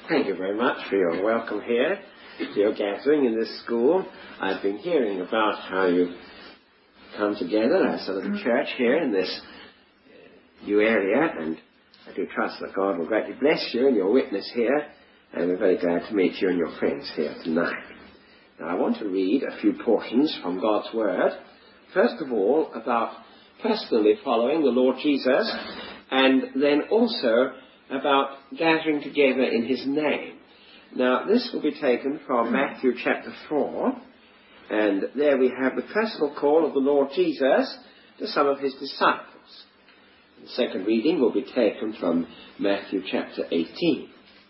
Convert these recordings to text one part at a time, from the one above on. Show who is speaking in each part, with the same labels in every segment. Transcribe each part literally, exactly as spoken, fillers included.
Speaker 1: Thank you very much for your welcome here to your gathering in this school. I've been hearing about how you come together as a little church here in this new area, and I do trust that God will greatly bless you and your witness here, and we're very glad to meet you and your friends here tonight. Now, I want to read a few portions from God's Word. First of all, about personally following the Lord Jesus, and then also about gathering together in his name. Now, this will be taken from Matthew chapter four, and there we have the personal call of the Lord Jesus to some of his disciples. The second reading will be taken from Matthew chapter eighteen.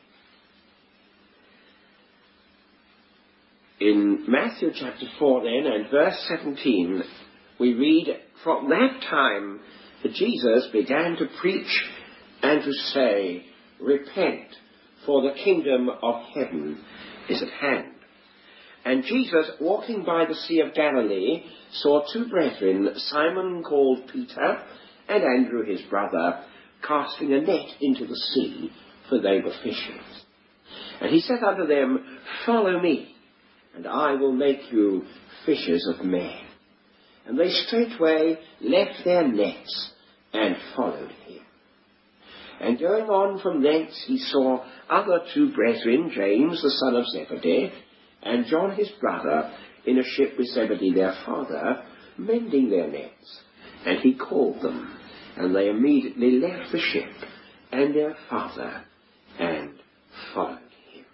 Speaker 1: In Matthew chapter four then, and verse seventeen, we read, "From that time Jesus began to preach and to say, 'Repent, for the kingdom of heaven is at hand.' And Jesus, walking by the Sea of Galilee, saw two brethren, Simon called Peter, and Andrew his brother, casting a net into the sea, for they were fishers. And he said unto them, 'Follow me, and I will make you fishers of men.' And they straightway left their nets and followed him. And going on from thence he saw other two brethren, James the son of Zebedee, and John his brother, in a ship with Zebedee their father, mending their nets. And he called them, and they immediately left the ship and their father, and followed him."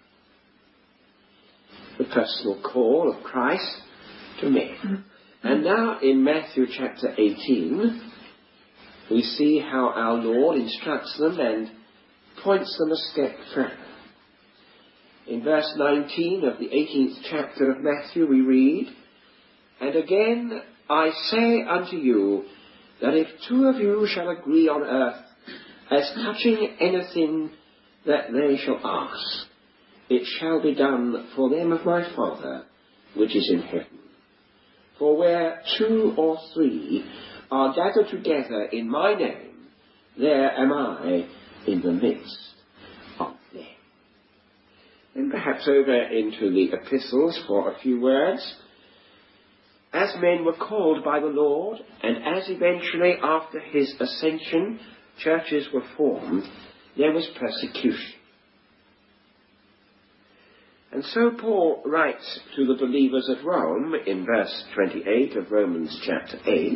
Speaker 1: The personal call of Christ to men. And now in Matthew chapter eighteen, we see how our Lord instructs them and points them a step further. In verse nineteen of the eighteenth chapter of Matthew we read, "And again I say unto you, that if two of you shall agree on earth as touching anything that they shall ask, it shall be done for them of my Father which is in heaven. For where two or three are gathered together in my name, there am I in the midst of them." And perhaps over into the epistles for a few words. As men were called by the Lord, and as eventually after his ascension churches were formed, there was persecution. And so Paul writes to the believers at Rome in verse twenty-eight of Romans chapter eight,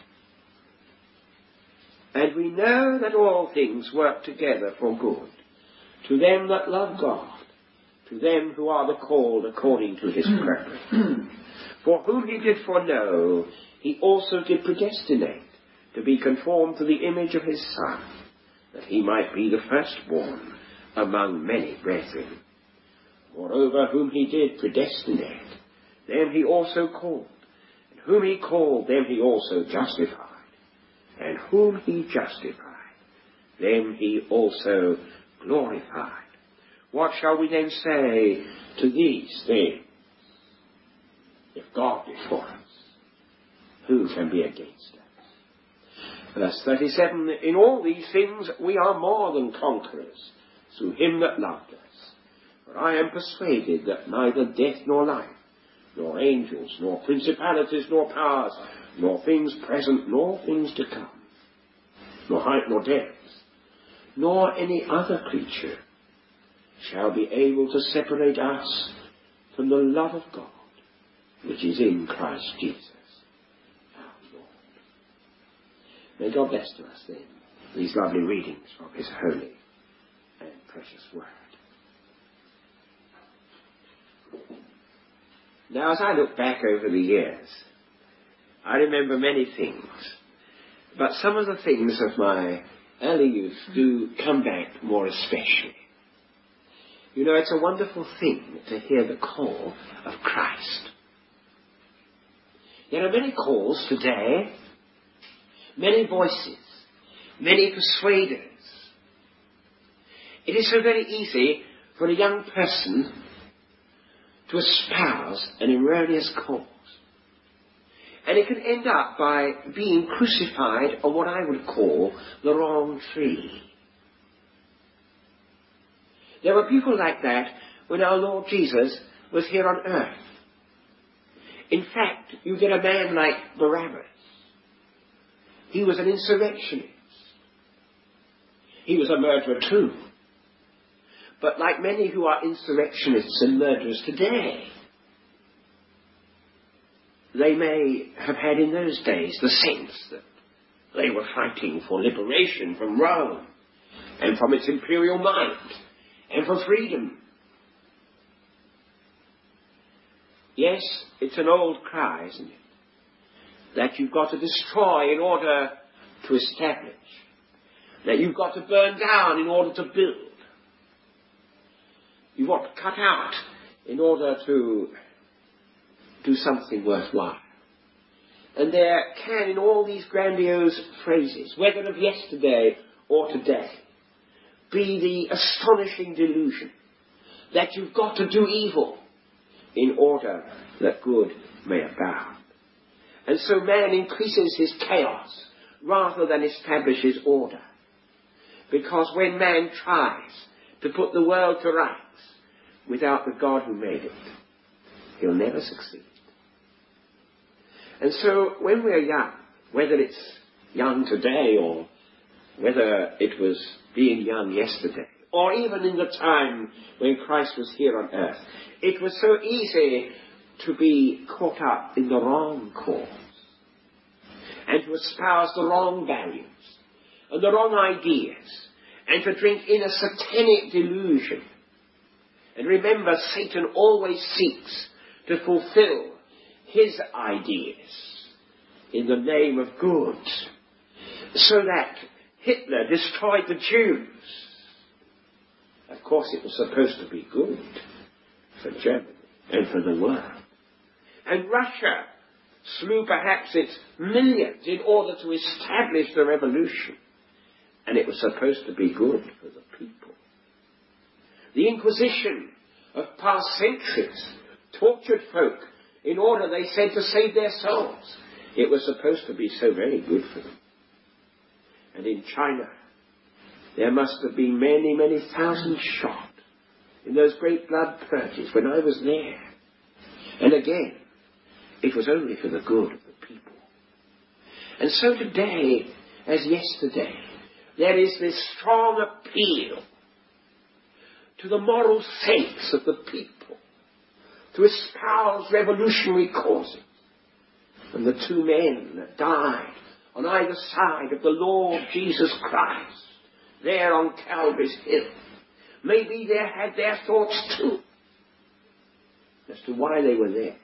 Speaker 1: "And we know that all things work together for good, to them that love God, to them who are the called according to his purpose. For whom he did foreknow, he also did predestinate to be conformed to the image of his Son, that he might be the firstborn among many brethren. Moreover, whom he did predestinate, them he also called. And whom he called, them he also justified. And whom he justified, them he also glorified. What shall we then say to these things? If God be for us, who can be against us?" Verse thirty-seven, "In all these things we are more than conquerors, through him that loved us. For I am persuaded that neither death nor life, nor angels, nor principalities, nor powers, nor things present, nor things to come, nor height nor depth, nor any other creature shall be able to separate us from the love of God, which is in Christ Jesus, our Lord." May God bless to us then these lovely readings from his holy and precious word. Now, as I look back over the years, I remember many things, but some of the things of my early youth do come back more especially. You know, it's a wonderful thing to hear the call of Christ. There are many calls today, many voices, many persuaders. It is so very easy for a young person to espouse an erroneous cause. And it can end up by being crucified on what I would call the wrong tree. There were people like that when our Lord Jesus was here on earth. In fact, you get a man like Barabbas. He was an insurrectionist. He was a murderer too. But like many who are insurrectionists and murderers today, they may have had in those days the sense that they were fighting for liberation from Rome and from its imperial might and for freedom. Yes, it's an old cry, isn't it? That you've got to destroy in order to establish. That you've got to burn down in order to build. You've got to cut out in order to do something worthwhile. And there can, in all these grandiose phrases, whether of yesterday or today, be the astonishing delusion that you've got to do evil in order that good may abound. And so man increases his chaos rather than establishes order. Because when man tries to put the world to rights without the God who made it, he'll never succeed. And so when we're young, whether it's young today or whether it was being young yesterday, or even in the time when Christ was here on earth, it was so easy to be caught up in the wrong cause and to espouse the wrong values and the wrong ideas and to drink in a satanic delusion. And remember, Satan always seeks to fulfill his ideas in the name of good, so that Hitler destroyed the Jews. Of course, it was supposed to be good for Germany and for the world. And Russia slew perhaps its millions in order to establish the revolution. And it was supposed to be good for the people. The Inquisition of past centuries tortured folk in order, they said, to save their souls. It was supposed to be so very good for them. And in China, there must have been many, many thousands shot in those great blood purges when I was there. And again, it was only for the good of the people. And so today, as yesterday, there is this strong appeal to the moral sense of the people to espouse revolutionary causes. And the two men that died on either side of the Lord Jesus Christ, there on Calvary's Hill, maybe they had their thoughts too as to why they were there.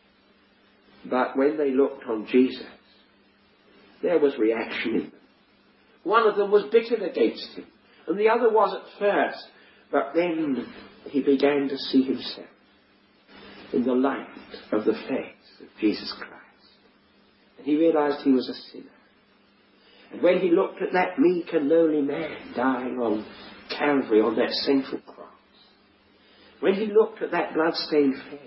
Speaker 1: But when they looked on Jesus, there was reaction in them. One of them was bitter against him, and the other was at first, but then he began to see himself in the light of the face of Jesus Christ. And he realized he was a sinner. And when he looked at that meek and lowly man dying on Calvary on that central cross, when he looked at that blood-stained face,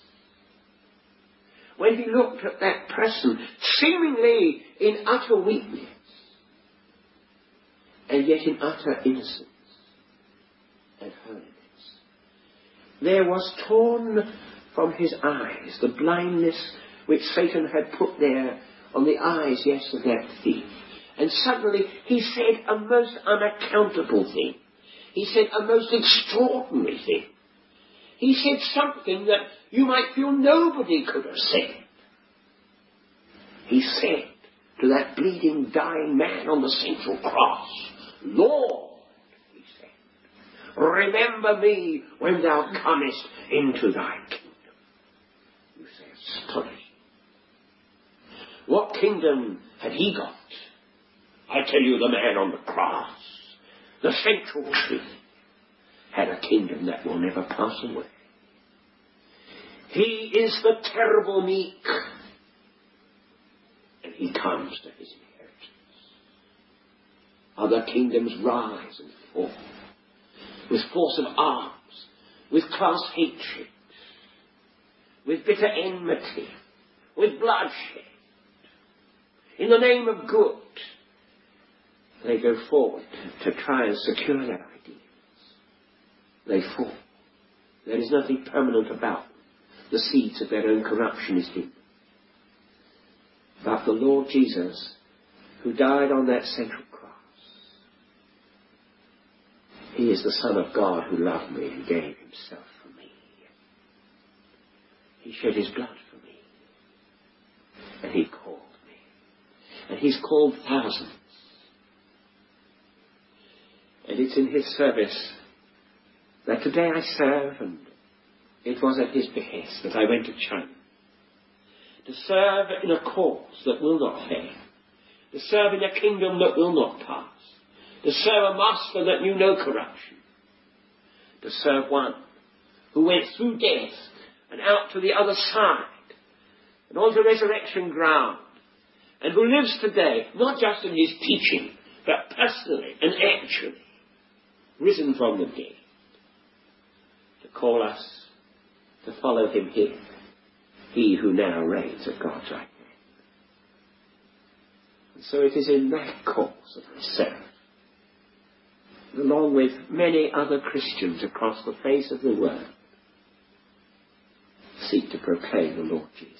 Speaker 1: when he looked at that person seemingly in utter weakness and yet in utter innocence and holiness, there was torn from his eyes the blindness which Satan had put there on the eyes, yes, of that thief. And suddenly he said a most unaccountable thing. He said a most extraordinary thing. He said something that you might feel nobody could have said. He said to that bleeding, dying man on the central cross, "Lord," he said, "remember me when thou comest into thy kingdom." You say, astonishing. What kingdom had he got? I tell you, the man on the cross, the central truth, had a kingdom that will never pass away. He is the terrible meek, and he comes to his inheritance. Other kingdoms rise and fall with force of arms, with class hatred, with bitter enmity, with bloodshed. In the name of good, they go forward to try and secure their ideas. they fall. There is nothing permanent about them. The seeds of their own corruption is in them. But the Lord Jesus, who died on that central cross, he is the Son of God who loved me and gave himself for me. He shed his blood for me. And he called me. And he's called thousands. And it's in his service that today I serve, and it was at his behest that I went to China. To serve in a cause that will not fail. To serve in a kingdom that will not pass. To serve a master that knew no corruption. To serve one who went through death and out to the other side and onto resurrection ground, and who lives today, not just in his teaching, but personally and actually, risen from the dead, to call us to follow him here, he who now reigns at God's right hand. And so it is in that cause that I serve, along with many other Christians across the face of the world, seek to proclaim the Lord Jesus.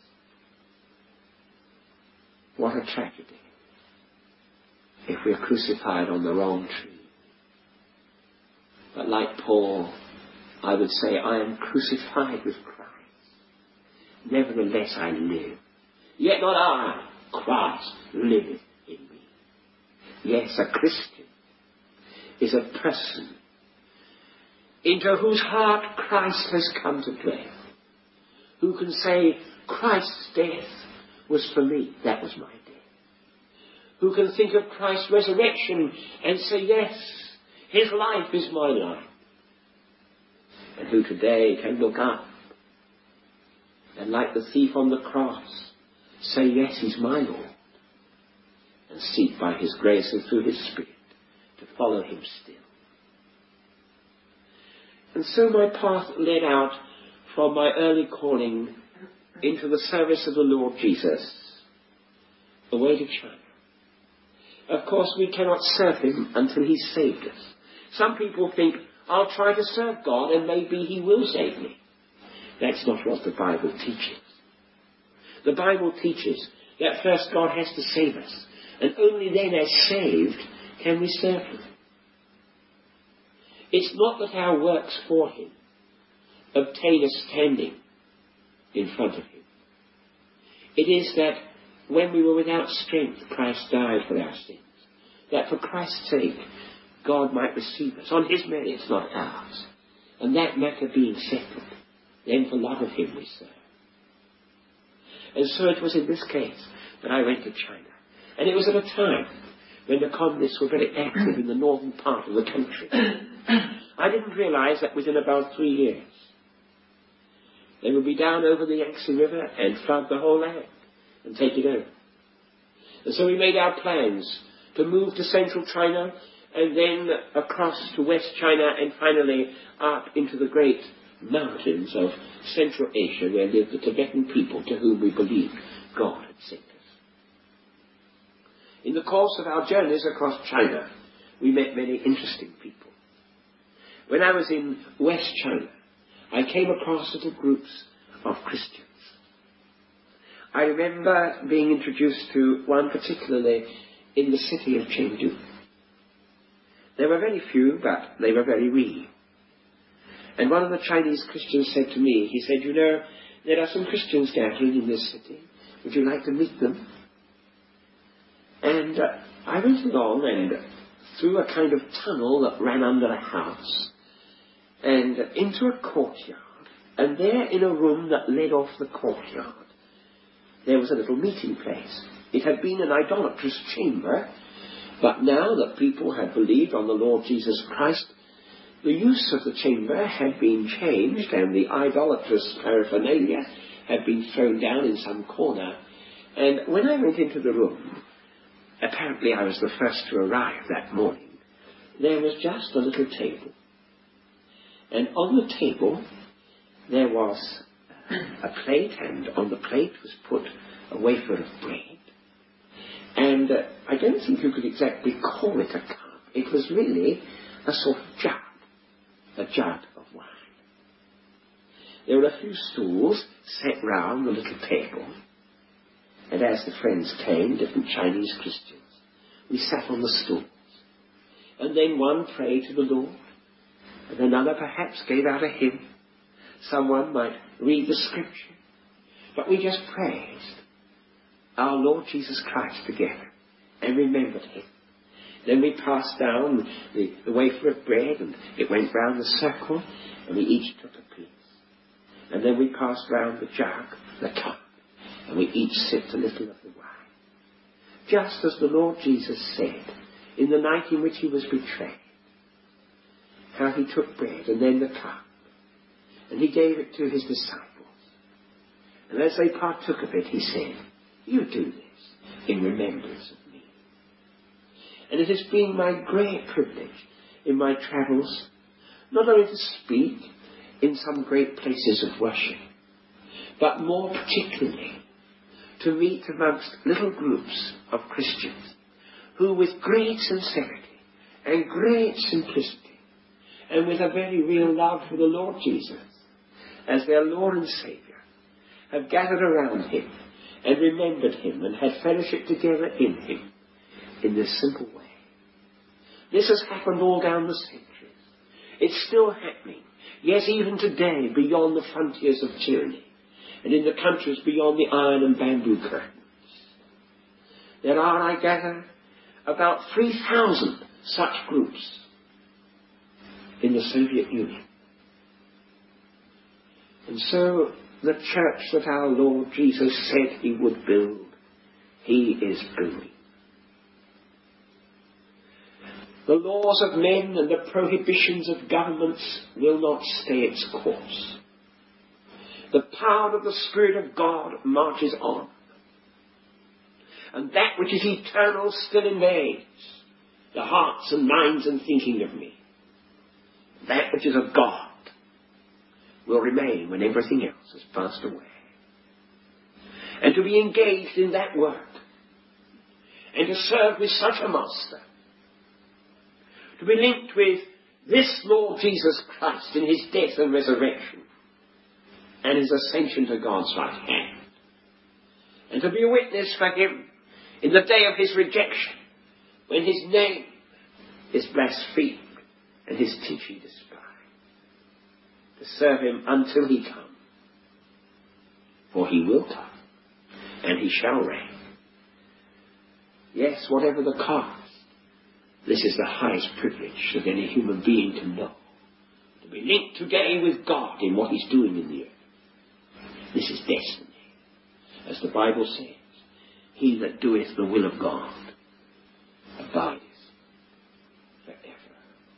Speaker 1: What a tragedy if we are crucified on the wrong tree. But like Paul, I would say, I am crucified with Christ. Nevertheless I live. Yet not I, Christ liveth in me. Yes, a Christian is a person into whose heart Christ has come to dwell. Who can say, Christ's death was for me, that was my death. Who can think of Christ's resurrection and say, yes, his life is my life. And who today can look up and, like the thief on the cross, say, yes, he's my Lord, and seek by his grace and through his Spirit to follow him still. And so my path led out from my early calling into the service of the Lord Jesus, away to China. Of course, we cannot serve him until he's saved us. Some people think, I'll try to serve God and maybe he will save me. That's not what the Bible teaches. The Bible teaches that first God has to save us, and only then, as saved, can we serve him. It's not that our works for him obtain a standing in front of him. It is that when we were without strength, Christ died for our sins. That for Christ's sake, God might receive us on his merits, not ours. And that matter being settled, then for love of him we serve. And so it was in this case that I went to China. And it was at a time when the communists were very active in the northern part of the country. I didn't realize that within about three years they would be down over the Yangtze River and flood the whole land and take it over. And so we made our plans to move to central China and then across to West China and finally up into the great mountains of Central Asia where lived the Tibetan people to whom we believed God had sent us. In the course of our journeys across China, we met many interesting people. When I was in West China, I came across little groups of Christians. I remember being introduced to one particularly in the city of Chengdu. There were very few, but they were very real. And one of the Chinese Christians said to me, he said, you know, there are some Christians gathering in this city. Would you like to meet them? And uh, I went along and through a kind of tunnel that ran under a house and into a courtyard. And there in a room that led off the courtyard, there was a little meeting place. It had been an idolatrous chamber, but now that people had believed on the Lord Jesus Christ, the use of the chamber had been changed and the idolatrous paraphernalia had been thrown down in some corner. And when I went into the room, apparently I was the first to arrive that morning, there was just a little table. And on the table there was a plate, and on the plate was put a wafer of bread. And uh, I don't think you could exactly call it a cup. It was really a sort of jug. a jug of wine. There were a few stools set round the little table, and as the friends came, different Chinese Christians, we sat on the stools. And then one prayed to the Lord, and another perhaps gave out a hymn. Someone might read the scripture, but we just praised our Lord Jesus Christ together and remembered him. Then we passed down the, the wafer of bread, and it went round the circle, and we each took a piece. And then we passed round the jug, the cup, and we each sipped a little of the wine. Just as the Lord Jesus said in the night in which he was betrayed, how he took bread and then the cup, and he gave it to his disciples. And as they partook of it, he said, "You do this in remembrance of me." And it has been my great privilege in my travels not only to speak in some great places of worship, but more particularly to meet amongst little groups of Christians who, with great sincerity and great simplicity, and with a very real love for the Lord Jesus as their Lord and Saviour, have gathered around him and remembered him and had fellowship together in him in this simple way. This has happened all down the centuries. It's still happening. Yes, even today, beyond the frontiers of tyranny, and in the countries beyond the iron and bamboo curtains. There are, I gather, about three thousand such groups in the Soviet Union. And so, the church that our Lord Jesus said he would build, he is building. The laws of men and the prohibitions of governments will not stay its course. The power of the Spirit of God marches on. And that which is eternal still invades the hearts and minds and thinking of me. That which is of God will remain when everything else has passed away. And to be engaged in that work, and to serve with such a master, to be linked with this Lord Jesus Christ in his death and resurrection, and his ascension to God's right hand, and to be a witness for him in the day of his rejection, when his name is blasphemed and his teaching despised, to serve him until he come, for he will come, and he shall reign. Yes, whatever the cost, this is the highest privilege of any human being to know, to be linked today with God in what he's doing in the earth. This is destiny. As the Bible says, he that doeth the will of God abideth forever.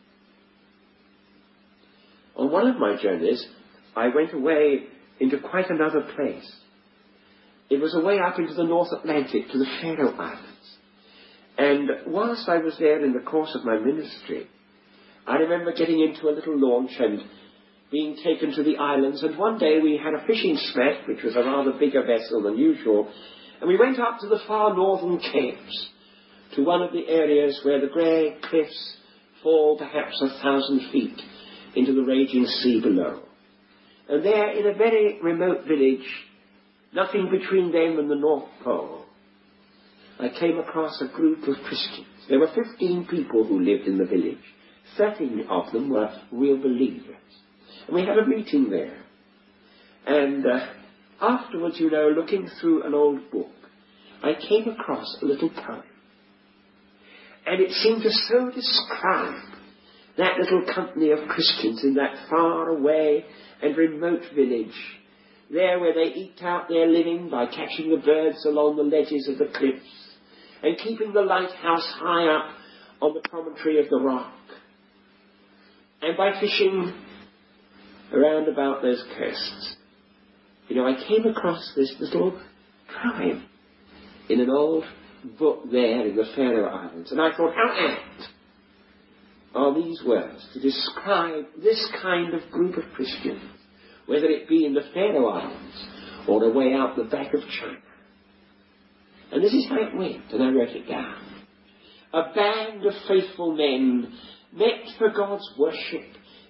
Speaker 1: On one of my journeys, I went away into quite another place. It was away up into the North Atlantic to the Faroe Islands. And whilst I was there in the course of my ministry, I remember getting into a little launch and being taken to the islands, and one day we had a fishing smack, which was a rather bigger vessel than usual, and we went up to the far northern capes, to one of the areas where the grey cliffs fall perhaps a thousand feet into the raging sea below. And there, in a very remote village, nothing between them and the North Pole, I came across a group of Christians. There were fifteen people who lived in the village. Thirteen of them were real believers. And we had a meeting there. And uh, afterwards, you know, looking through an old book, I came across a little poem. And it seemed to so describe that little company of Christians in that far away and remote village, there where they eked out their living by catching the birds along the ledges of the cliffs and keeping the lighthouse high up on the promontory of the rock, and by fishing around about those coasts. You know, I came across this little poem in an old book there in the Faroe Islands, and I thought, how apt are these words to describe this kind of group of Christians, whether it be in the Faroe Islands or away out the back of China. And this is how it went, and I wrote it down. A band of faithful men met for God's worship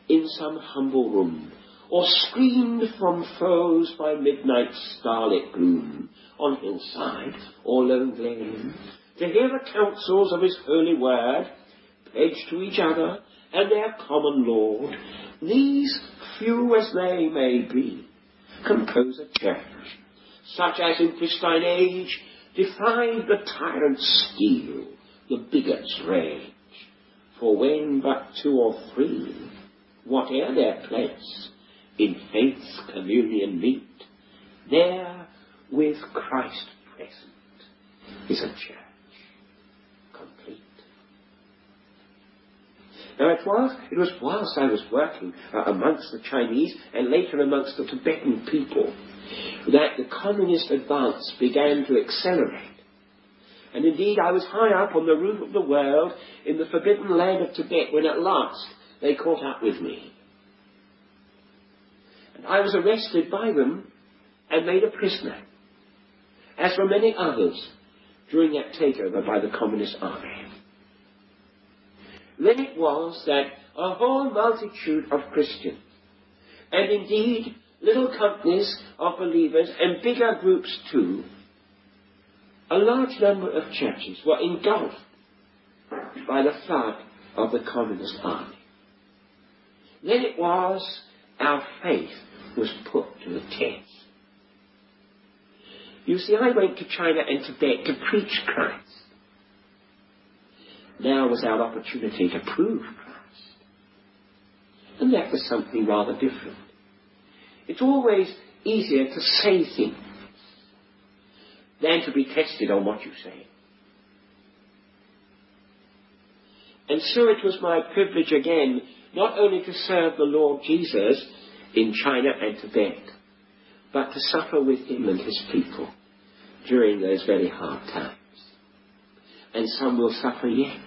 Speaker 1: in some humble room, or screened from foes by midnight's starlit gloom, on hillside or lone glen, to hear the counsels of his holy word, pledged to each other and their common Lord, these, few as they may be, compose a church, such as in pristine age defied the tyrant's steel, the bigot's rage. For when but two or three, whate'er their place, in faith's communion meet, there with Christ present is a church complete. Now it was, it was whilst I was working uh, amongst the Chinese and later amongst the Tibetan people that the communist advance began to accelerate. And indeed I was high up on the roof of the world in the forbidden land of Tibet when at last they caught up with me. And I was arrested by them and made a prisoner, as were many others during that takeover by the Communist Army. Then it was that a whole multitude of Christians, and indeed little companies of believers and bigger groups too, a large number of churches were engulfed by the flood of the Communist Army. Then it was our faith was put to the test. You see, I went to China and Tibet to preach Christ. Now was our opportunity to prove Christ. And that was something rather different. It's always easier to say things than to be tested on what you say. And so it was my privilege again, not only to serve the Lord Jesus in China and Tibet, but to suffer with him and his people during those very hard times. And some will suffer yet.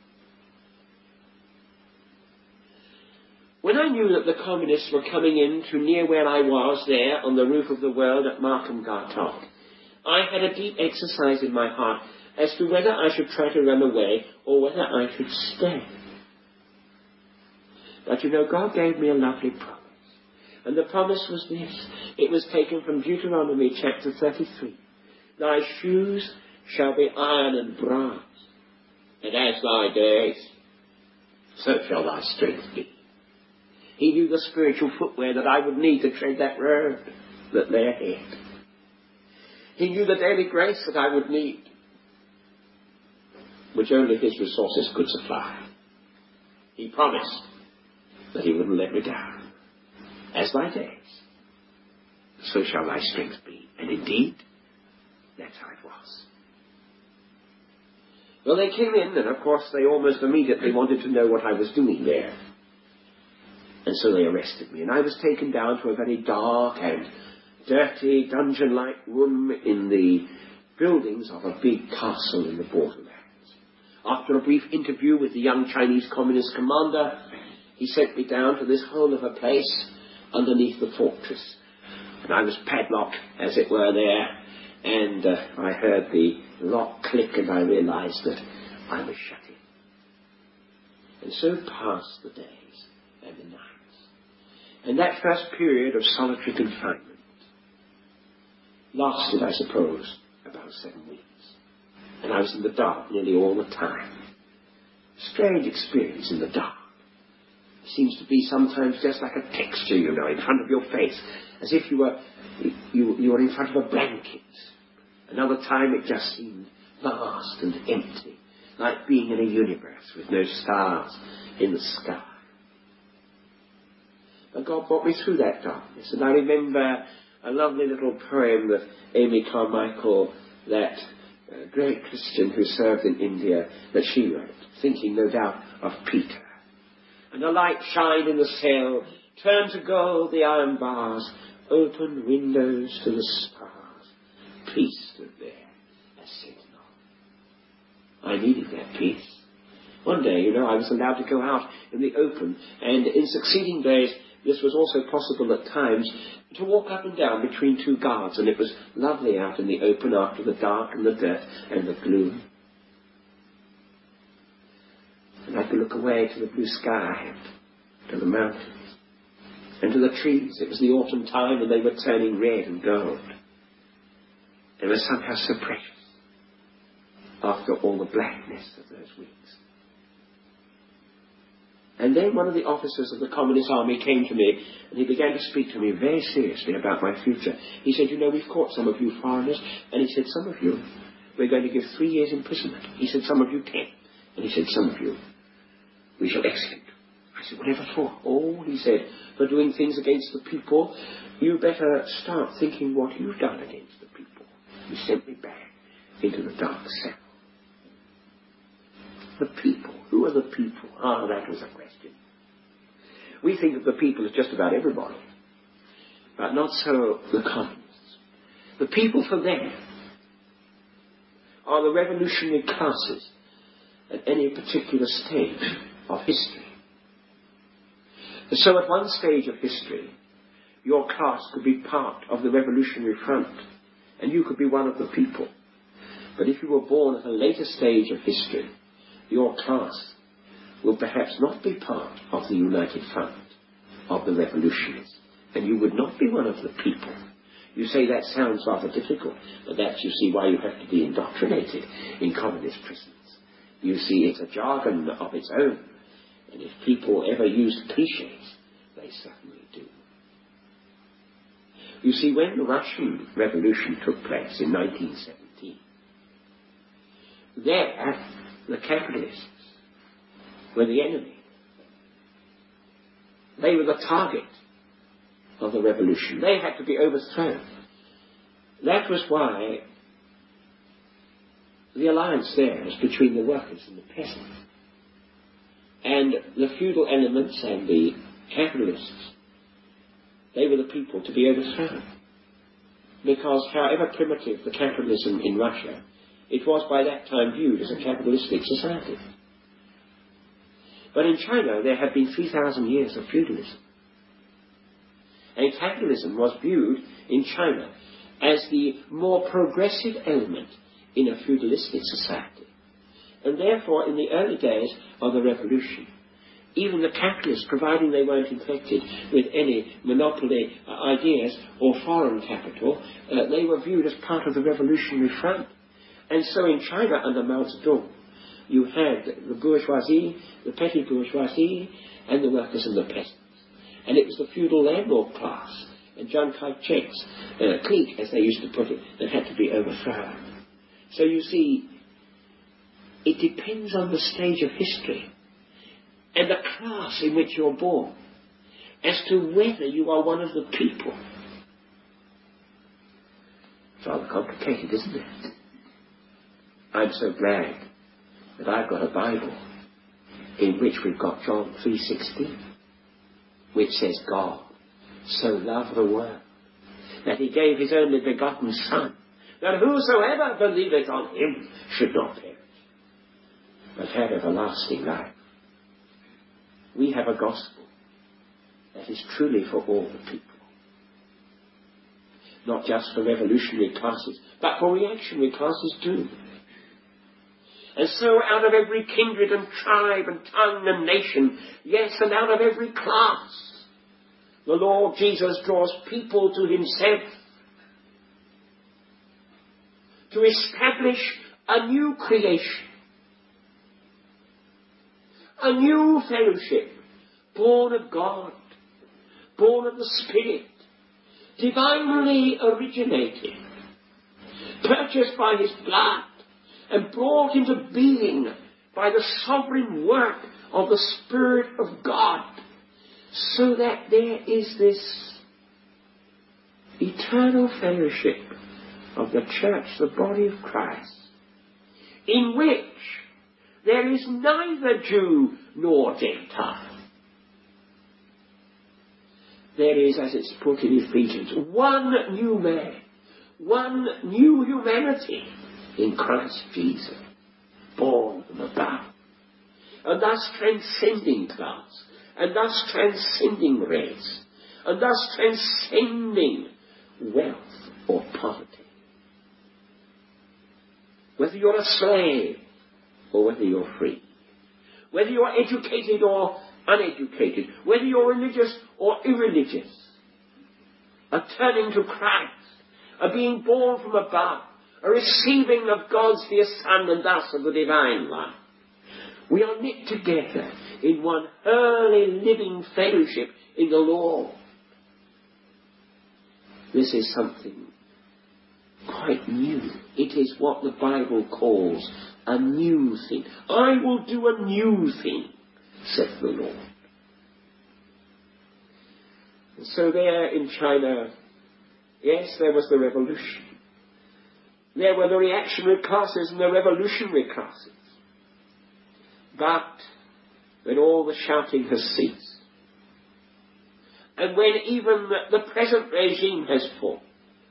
Speaker 1: When I knew that the communists were coming in to near where I was there on the roof of the world at Markham Gartok, I had a deep exercise in my heart as to whether I should try to run away or whether I should stay. But you know, God gave me a lovely promise. And the promise was this. It was taken from Deuteronomy chapter thirty-three. Thy shoes shall be iron and brass, and as thy days, so shall thy strength be. He knew the spiritual footwear that I would need to tread that road that lay ahead. He knew the daily grace that I would need, which only his resources could supply. He promised that he wouldn't let me down. As thy days, so shall thy strength be. And indeed, that's how it was. Well, they came in, and of course they almost immediately wanted to know what I was doing there. And so they arrested me, and I was taken down to a very dark and dirty, dungeon-like room in the buildings of a big castle in the borderlands. After a brief interview with the young Chinese Communist commander, he sent me down to this hole of a place underneath the fortress. And I was padlocked, as it were, there, and uh, I heard the lock click, and I realized that I was shut in. And so passed the days and the nights. And that first period of solitary confinement lasted, I suppose, about seven weeks. And I was in the dark nearly all the time. Strange experience in the dark. It seems to be sometimes just like a texture, you know, in front of your face, as if you were you, you were in front of a blanket. Another time it just seemed vast and empty, like being in a universe with no stars in the sky. But God brought me through that darkness, and I remember a lovely little poem that Amy Carmichael, that uh, great Christian who served in India, that she wrote, thinking no doubt of Peter. And the light shined in the cell, turned to gold the iron bars, open windows to the stars. Peace stood there, a sentinel. I needed that peace. One day, you know, I was allowed to go out in the open, and in succeeding days, this was also possible at times, to walk up and down between two guards, and it was lovely out in the open after the dark and the dirt and the gloom. And I could look away to the blue sky, to the mountains, and to the trees. It was the autumn time and they were turning red and gold. They were somehow so precious after all the blackness of those weeks. And then one of the officers of the Communist Army came to me and he began to speak to me very seriously about my future. He said, you know, we've caught some of you foreigners. And he said, some of you, we're going to give three years imprisonment. He said, some of you ten. And he said, some of you, we shall execute. I said, whatever for? Oh, he said, for doing things against the people, you better start thinking what you've done against the people. You sent me back into the dark cell. The people. Who are the people? Ah, that was a question. We think of the people as just about everybody. But not so the communists. The people for them are the revolutionary classes at any particular stage of history. So at one stage of history, your class could be part of the revolutionary front, and you could be one of the people. But if you were born at a later stage of history, your class will perhaps not be part of the united front of the revolutionaries, and you would not be one of the people. You say that sounds rather difficult, but that's, you see, why you have to be indoctrinated in communist prisons. You see, it's a jargon of its own, and if people ever use cliches, they certainly do. You see, when the Russian Revolution took place in nineteen seventeen, there the capitalists were the enemy. They were the target of the revolution. They had to be overthrown. That was why the alliance there was between the workers and the peasants. And the feudal elements and the capitalists, they were the people to be overthrown. Because however primitive the capitalism in Russia, it was by that time viewed as a capitalistic society. But in China, there had been three thousand years of feudalism. And capitalism was viewed in China as the more progressive element in a feudalistic society. And therefore, in the early days of the revolution, even the capitalists, providing they weren't infected with any monopoly uh, ideas or foreign capital, uh, they were viewed as part of the revolutionary front. And so in China, under Mao Zedong, you had the bourgeoisie, the petty bourgeoisie, and the workers and the peasants. And it was the feudal landlord class, and Chiang Kai-shek's uh, clique, as they used to put it, that had to be overthrown. So you see, it depends on the stage of history and the class in which you're born as to whether you are one of the people. It's rather complicated, isn't it? I'm so glad that I've got a Bible in which we've got John three sixteen, which says, God so loved the world that he gave his only begotten Son, that whosoever believeth on him should not perish, but have everlasting life. We have a gospel that is truly for all the people. Not just for revolutionary classes, but for reactionary classes too. And so out of every kindred and tribe and tongue and nation, yes, and out of every class, the Lord Jesus draws people to himself to establish a new creation, a new fellowship, born of God, born of the Spirit, divinely originated, purchased by his blood, and brought into being by the sovereign work of the Spirit of God, so that there is this eternal fellowship of the church, the body of Christ, in which there is neither Jew nor Gentile. There is, as it's put in Ephesians, one new man, one new humanity in Christ Jesus, born from above, and thus transcending class, and thus transcending race, and thus transcending wealth or poverty. Whether you're a slave or whether you're free, whether you're educated or uneducated, whether you're religious or irreligious, are turning to Christ, are being born from above, are receiving of God's dear Son and thus of the divine life. We are knit together in one early living fellowship in the Lord. This is something quite new. It is what the Bible calls a new thing. I will do a new thing, saith the Lord. And so there in China, yes, there was the revolution. There were the reactionary classes and the revolutionary classes. But when all the shouting has ceased, and when even the present regime has fallen,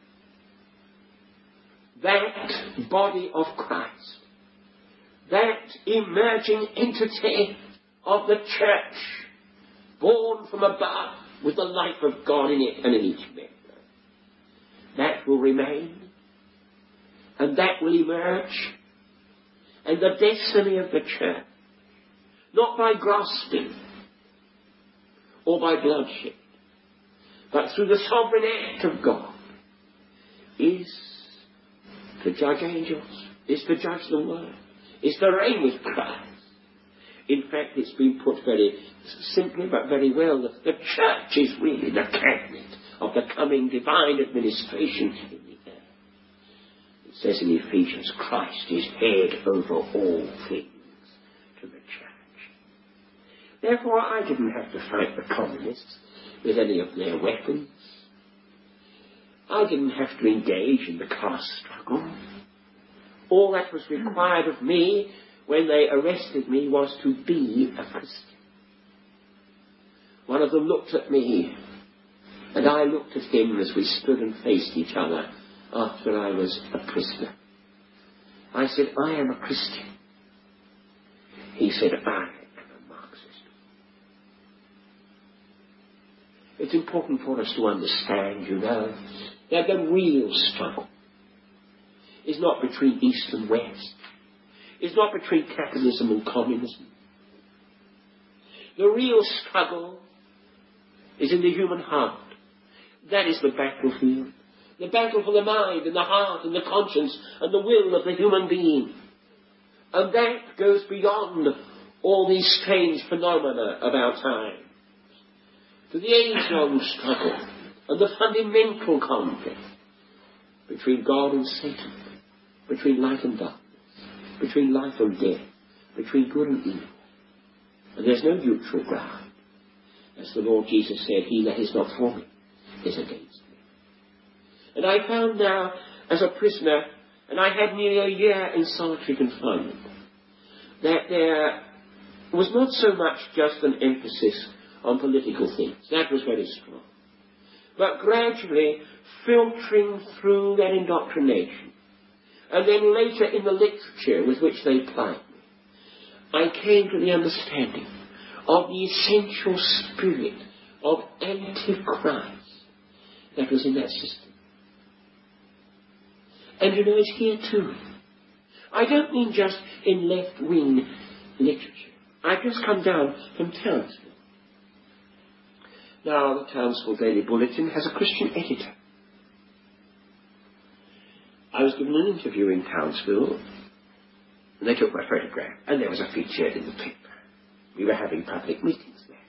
Speaker 1: that body of Christ, that emerging entity of the church, born from above with the life of God in it and in each member, that will remain, and that will emerge, and the destiny of the church, not by grasping or by bloodshed, but through the sovereign act of God, is to judge angels, is to judge the world, is to reign with Christ. In fact, it's been put very simply but very well that the church is really the cabinet of the coming divine administration in the earth. It says in Ephesians, Christ is head over all things to the church. Therefore, I didn't have to fight the communists with any of their weapons. I didn't have to engage in the class struggle. All that was required of me when they arrested me was to be a Christian. One of them looked at me, and I looked at him as we stood and faced each other after I was a prisoner. I said, I am a Christian. He said, I am a Marxist. It's important for us to understand, you know, that the real struggle is not between East and West. It's not between capitalism and communism. The real struggle is in the human heart. That is the battlefield. The battle for the mind and the heart and the conscience and the will of the human being. And that goes beyond all these strange phenomena of our time, to the age-long struggle and the fundamental conflict between God and Satan, between light and darkness, between life and death, between good and evil. And there's no neutral ground. As the Lord Jesus said, he that is not for me is against me. And I found now, as a prisoner, and I had nearly a year in solitary confinement, that there was not so much just an emphasis on political things. That was very strong. But gradually filtering through that indoctrination, and then later in the literature with which they plied me, I came to the understanding of the essential spirit of Antichrist that was in that system. And you know, it's here too. I don't mean just in left-wing literature. I've just come down from Townsville. Now, the Townsville Daily Bulletin has a Christian editor. I was given an interview in Townsville, and they took my photograph, and there was a feature in the paper. We were having public meetings there.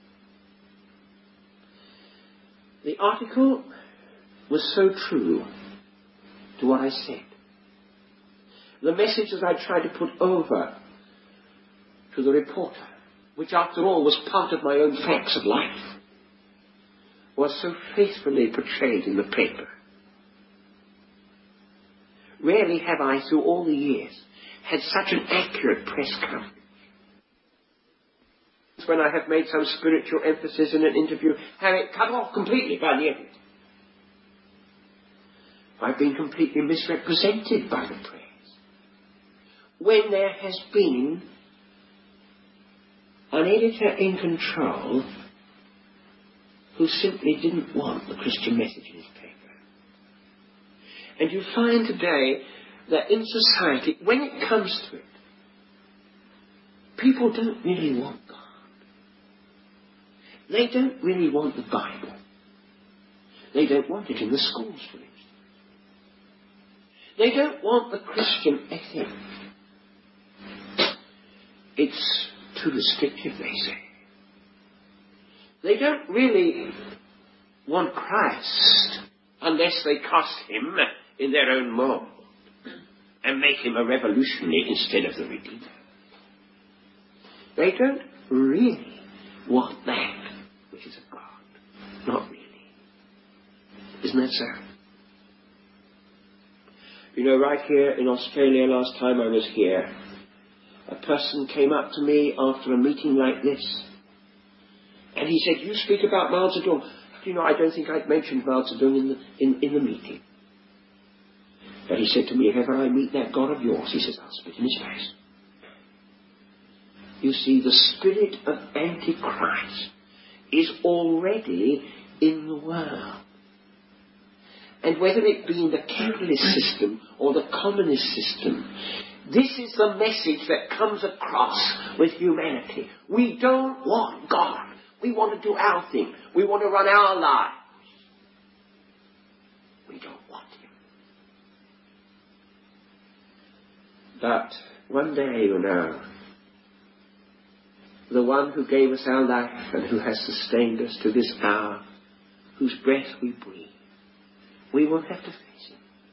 Speaker 1: The article was so true to what I said. The message that I tried to put over to the reporter, which after all was part of my own facts of life, was so faithfully portrayed in the paper. Rarely have I, through all the years, had such an accurate press coverage. When I have made some spiritual emphasis in an interview, have it cut off completely by the end. I've been completely misrepresented by the press. When there has been an editor in control who simply didn't want the Christian message in his paper. And you find today that in society, when it comes to it, people don't really want God. They don't really want the Bible. They don't want it in the schools, for instance. They don't want the Christian ethic. It's too restrictive, they say. They don't really want Christ unless they cast him in their own mold and make him a revolutionary instead of the Redeemer. They don't really want that which is of God. Not really. Isn't that so? You know, right here in Australia, last time I was here, a person came up to me after a meeting like this, and he said, "You speak about Mao Zedong." You know, I don't think I'd mentioned Mao Zedong in the, in, in the meeting. But he said to me, "If ever I meet that God of yours," he says, "I'll spit in his face." You see, the spirit of Antichrist is already in the world. And whether it be in the capitalist system or the communist system, this is the message that comes across with humanity. We don't want God. We want to do our thing. We want to run our lives. We don't want him. But one day, you know, the one who gave us our life and who has sustained us to this hour, whose breath we breathe, we will have to face him.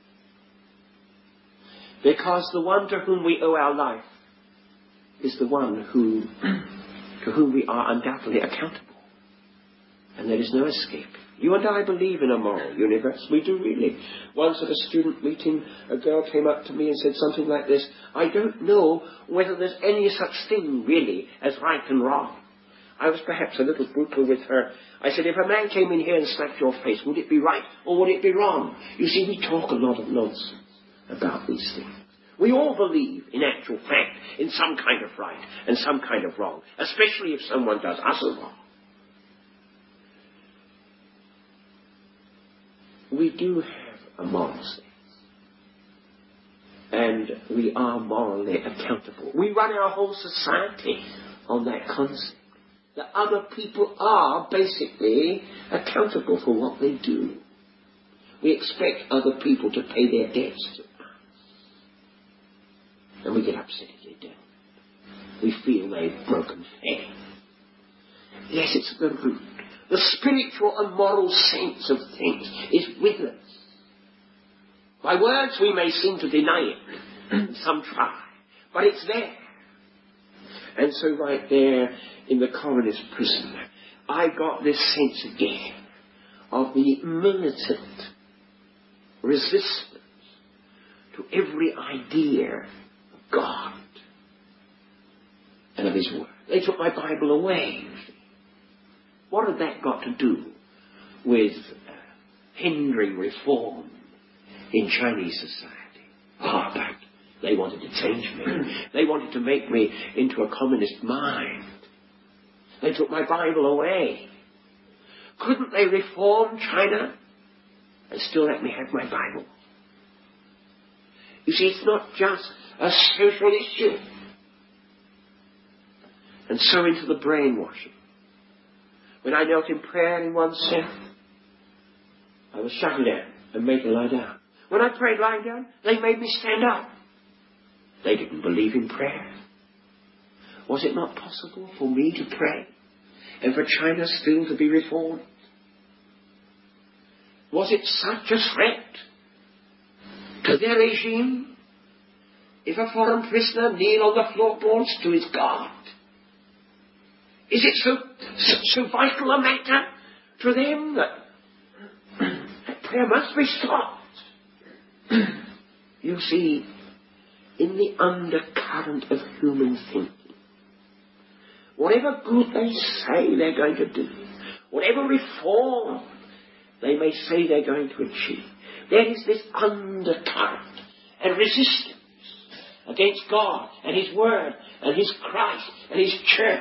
Speaker 1: Because the one to whom we owe our life is the one who, to whom we are undoubtedly accountable. And there is no escape. You and I believe in a moral universe. We do really. Once at a student meeting, a girl came up to me and said something like this: "I don't know whether there's any such thing really as right and wrong." I was perhaps a little brutal with her. I said, "If a man came in here and slapped your face, would it be right or would it be wrong?" You see, we talk a lot of nonsense about these things. We all believe, in actual fact, in some kind of right and some kind of wrong, especially if someone does us a wrong. We do have a moral sense. And we are morally accountable. We run our whole society on that concept. That other people are basically accountable for what they do. We expect other people to pay their debts to us. And we get upset if they don't. We feel they've broken faith. Yes, it's the root. The spiritual and moral sense of things is with us. By words we may seem to deny it, and some try, but it's there. And so right there in the communist prison, I got this sense again of the militant resistance to every idea of God and of his word. They took my Bible away. What had that got to do with uh, hindering reform in Chinese society? Ah, but they wanted to change me. They wanted to make me into a communist mind. They took my Bible away. Couldn't they reform China and still let me have my Bible? You see, it's not just a social issue. And so into the brainwashing. When I knelt in prayer in one cell, I was shut down and made to lie down. When I prayed lying down, they made me stand up. They didn't believe in prayer. Was it not possible for me to pray and for China still to be reformed? Was it such a threat to their regime if a foreign prisoner kneel on the floorboards to his God? Is it so, so, so vital a matter to them that, that prayer must be stopped? You see, in the undercurrent of human thinking, whatever good they say they're going to do, whatever reform they may say they're going to achieve, there is this undercurrent and resistance against God and his word and his Christ and his church.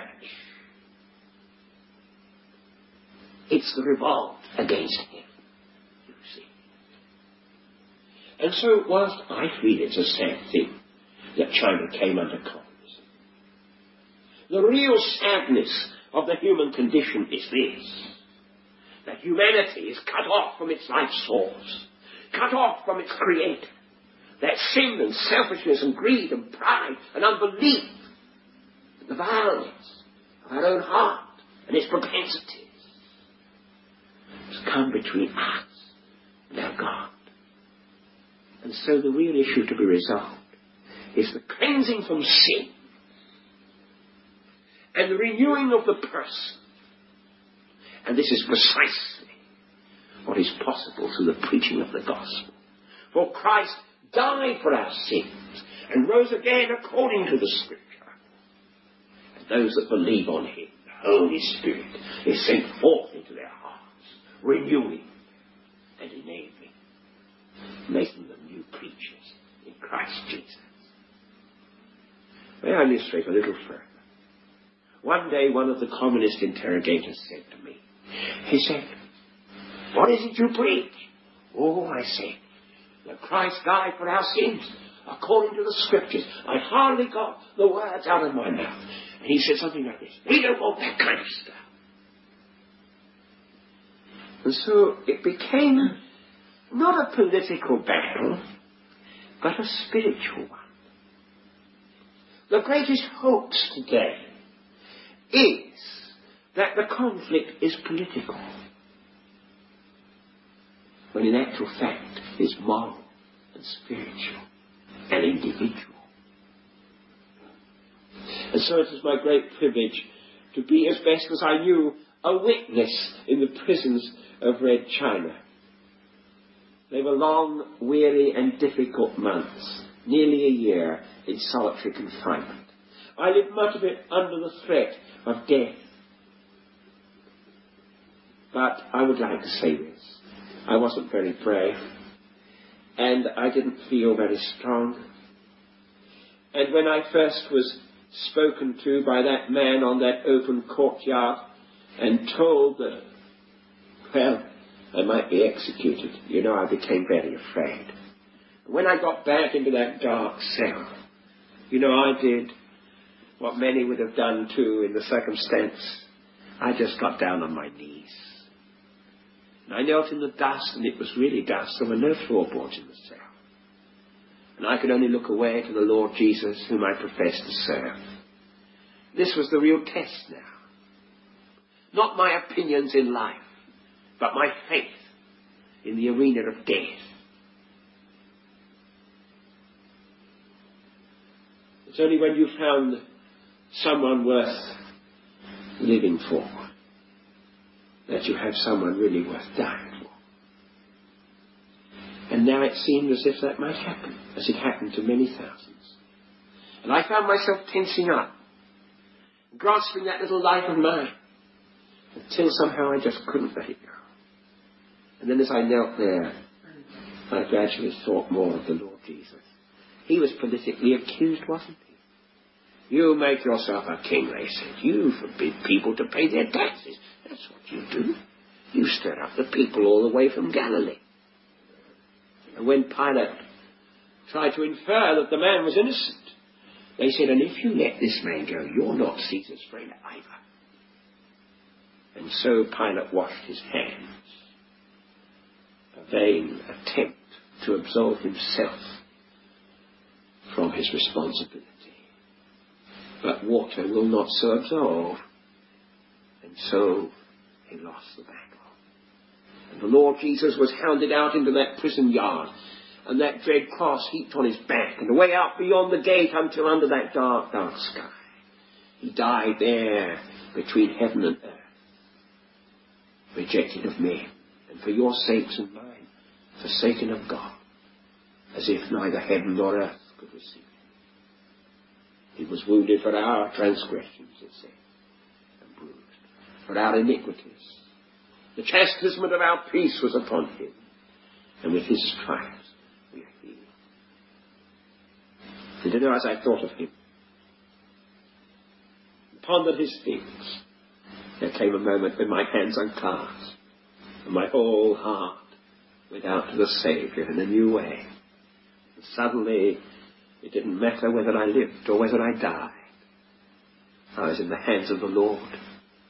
Speaker 1: It's the revolt against him, you see. And so, whilst I feel it's a sad thing that China came under communism, the real sadness of the human condition is this: that humanity is cut off from its life source, cut off from its creator. That sin and selfishness and greed and pride and unbelief, and the violence of our own heart and its propensities, has come between us and our God. And so the real issue to be resolved is the cleansing from sin and the renewing of the person. And this is precisely what is possible through the preaching of the gospel. For Christ died for our sins and rose again according to the Scripture. And those that believe on him, the Holy Spirit is sent forth into their hearts, renewing and enabling, making them new creatures in Christ Jesus. May I illustrate a little further? One day one of the communist interrogators said to me, he said, "What is it you preach?" "Oh," I said, "that Christ died for our sins according to the Scriptures." I hardly got the words out of my mouth. And he said something like this: "We don't want that kind of stuff." And so it became not a political battle, but a spiritual one. The greatest hoax today is that the conflict is political, when in actual fact it's moral and spiritual and individual. And so it is my great privilege to be, as best as I knew, a witness in the prisons of Red China. They were long, weary and difficult months, nearly a year in solitary confinement. I lived much of it under the threat of death. But I would like to say this: I wasn't very brave, and I didn't feel very strong. And when I first was spoken to by that man on that open courtyard and told that, well, I might be executed, you know, I became very afraid. When I got back into that dark cell, you know, I did what many would have done too in the circumstance. I just got down on my knees. And I knelt in the dust, and it was really dust. There were no floorboards in the cell. And I could only look away to the Lord Jesus, whom I professed to serve. This was the real test now. Not my opinions in life, but my faith in the arena of death. It's only when you found someone worth living for that you have someone really worth dying for. And now it seemed as if that might happen, as it happened to many thousands. And I found myself tensing up, grasping that little life of mine, until somehow I just couldn't let it go. And then as I knelt there, I gradually thought more of the Lord Jesus. He was politically accused, wasn't he? You make yourself a king, they said. You forbid people to pay their taxes. That's what you do. You stir up the people all the way from Galilee. And when Pilate tried to infer that the man was innocent, they said, and if you let this man go, you're not Caesar's friend either. And so Pilate washed his hands. A vain attempt to absolve himself from his responsibility. But water will not so absolve. And so he lost the battle. And the Lord Jesus was hounded out into that prison yard, and that dread cross heaped on his back, and away out beyond the gate until under that dark, dark sky. He died there between heaven and earth, rejected of men, and for your sakes and mine, forsaken of God, as if neither heaven nor earth could receive him. He was wounded for our transgressions, it said, and bruised for our iniquities. The chastisement of our peace was upon him, and with his stripes we are healed. And you know, as I thought of him, pondered his things, there came a moment when my hands unclasped, and my whole heart went out to the Saviour in a new way. And suddenly, it didn't matter whether I lived or whether I died. I was in the hands of the Lord,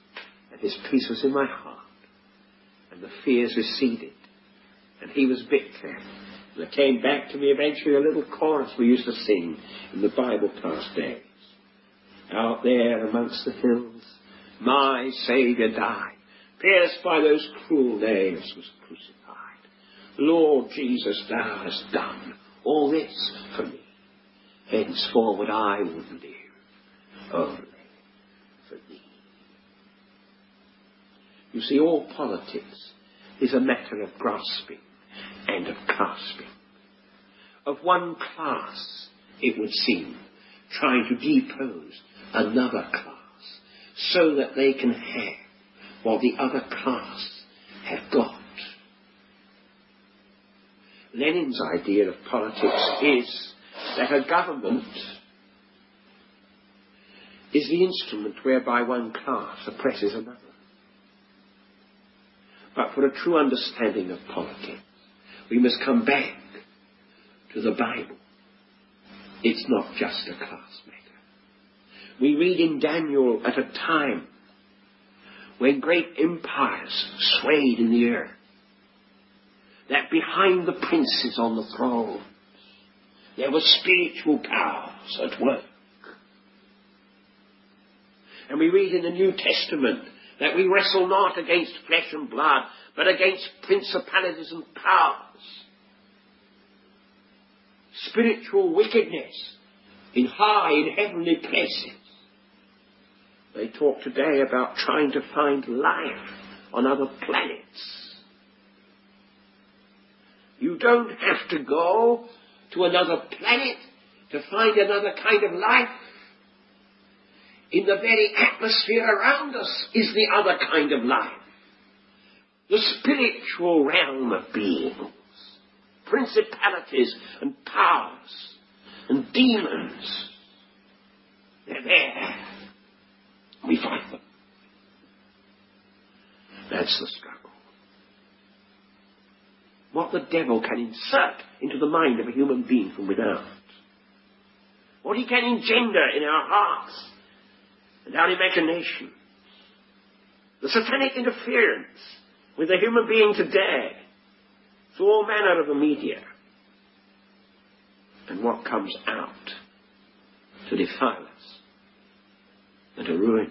Speaker 1: His peace was in my heart, and the fears receded, and he was victor. And it came back to me eventually a little chorus we used to sing in the Bible class days. Out there amongst the hills, my Saviour died, pierced by those cruel nails, was crucified. Lord Jesus, thou hast done all this for me. Henceforward I would live only for thee. You see, all politics is a matter of grasping and of clasping. Of one class, it would seem, trying to depose another class so that they can have what the other class have got. Lenin's idea of politics is that a government is the instrument whereby one class oppresses another. But for a true understanding of politics, we must come back to the Bible. It's not just a class matter. We read in Daniel at a time when great empires swayed in the earth, that behind the princes on the thrones there were spiritual powers at work. And we read in the New Testament that we wrestle not against flesh and blood, but against principalities and powers. Spiritual wickedness in high and heavenly places. They talk today about trying to find life on other planets. You don't have to go to another planet to find another kind of life. In the very atmosphere around us is the other kind of life. The spiritual realm of beings. Principalities and powers and demons. They're there. We fight them. That's the struggle. What the devil can insert into the mind of a human being from without. What he can engender in our hearts and our imagination. The satanic interference with the human being today through all manner of the media. And what comes out to defile us and to ruin.